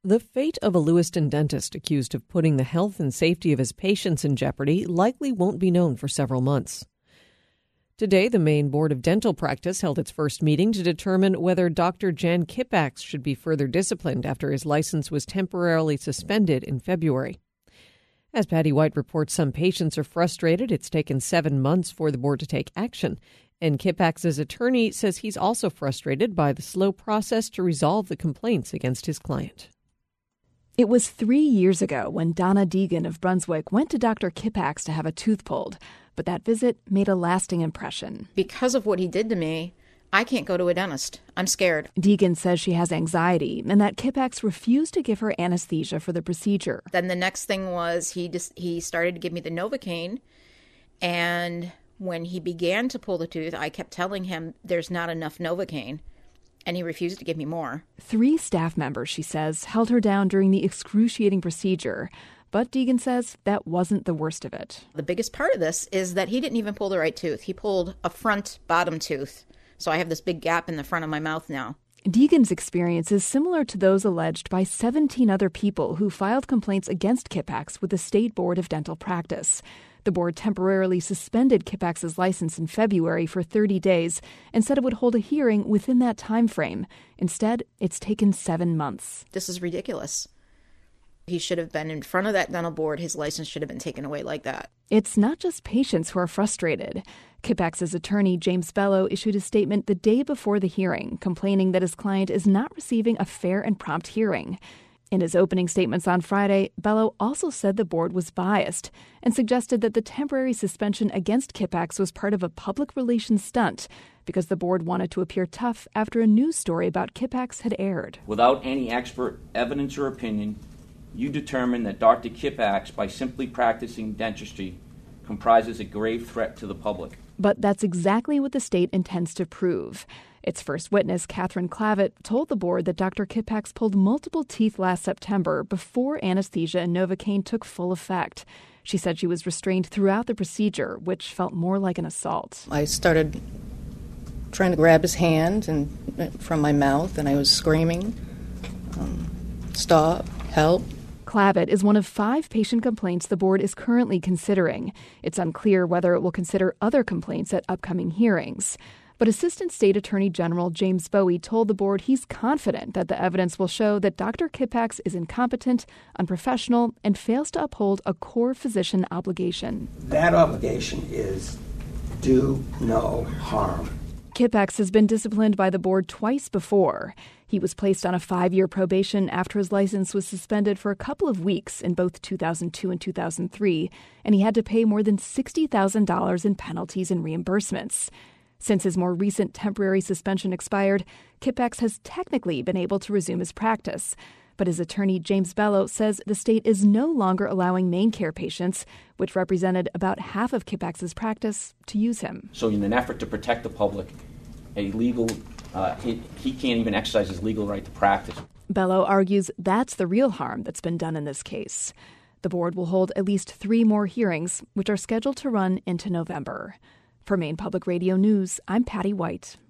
The fate of a Lewiston dentist accused of putting the health and safety of his patients in jeopardy likely won't be known for several months. Today, the Maine Board of Dental Practice held its first meeting to determine whether Dr. Jan Kipax should be further disciplined after his license was temporarily suspended in February. As Patty White reports, some patients are frustrated. It's taken 7 months for the board to take action. And Kipax's attorney says he's also frustrated by the slow process to resolve the complaints against his client. It was 3 years ago when Donna Deegan of Brunswick went to Dr. Kipax to have a tooth pulled, but that visit made a lasting impression. Because of what he did to me, I can't go to a dentist. I'm scared. Deegan says she has anxiety and that Kipax refused to give her anesthesia for the procedure. Then the next thing was he started to give me the Novocaine, and when he began to pull the tooth, I kept telling him there's not enough Novocaine. And he refused to give me more. 3 staff members, she says, held her down during the excruciating procedure. But Deegan says that wasn't the worst of it. The biggest part of this is that he didn't even pull the right tooth. He pulled a front bottom tooth. So I have this big gap in the front of my mouth now. Deegan's experience is similar to those alleged by 17 other people who filed complaints against Kipax with the State Board of Dental Practice. The board temporarily suspended Kipax's license in February for 30 days and said it would hold a hearing within that time frame. Instead, it's taken 7 months. This is ridiculous. He should have been in front of that dental board. His license should have been taken away like that. It's not just patients who are frustrated. Kipax's attorney, James Bello, issued a statement the day before the hearing, complaining that his client is not receiving a fair and prompt hearing. In his opening statements on Friday, Bello also said the board was biased and suggested that the temporary suspension against Kipax was part of a public relations stunt because the board wanted to appear tough after a news story about Kipax had aired. Without any expert evidence or opinion, you determine that Dr. Kipax, by simply practicing dentistry, comprises a grave threat to the public. But that's exactly what the state intends to prove. Its first witness, Catherine Clavitt, told the board that Dr. Kipax pulled multiple teeth last September before anesthesia and Novocaine took full effect. She said she was restrained throughout the procedure, which felt more like an assault. I started trying to grab his hand from my mouth, and I was screaming, stop, help. Clavitt is one of 5 patient complaints the board is currently considering. It's unclear whether it will consider other complaints at upcoming hearings. But Assistant State Attorney General James Bowie told the board he's confident that the evidence will show that Dr. Kipax is incompetent, unprofessional, and fails to uphold a core physician obligation. That obligation is do no harm. Kipax has been disciplined by the board twice before. He was placed on a 5-year probation after his license was suspended for a couple of weeks in both 2002 and 2003, and he had to pay more than $60,000 in penalties and reimbursements. Since his more recent temporary suspension expired, Kipax has technically been able to resume his practice. But his attorney, James Bello, says the state is no longer allowing MaineCare patients, which represented about half of Kipax's practice, to use him. So in an effort to protect the public, he can't even exercise his legal right to practice. Bello argues that's the real harm that's been done in this case. The board will hold at least 3 more hearings, which are scheduled to run into November. For Maine Public Radio News, I'm Patty White.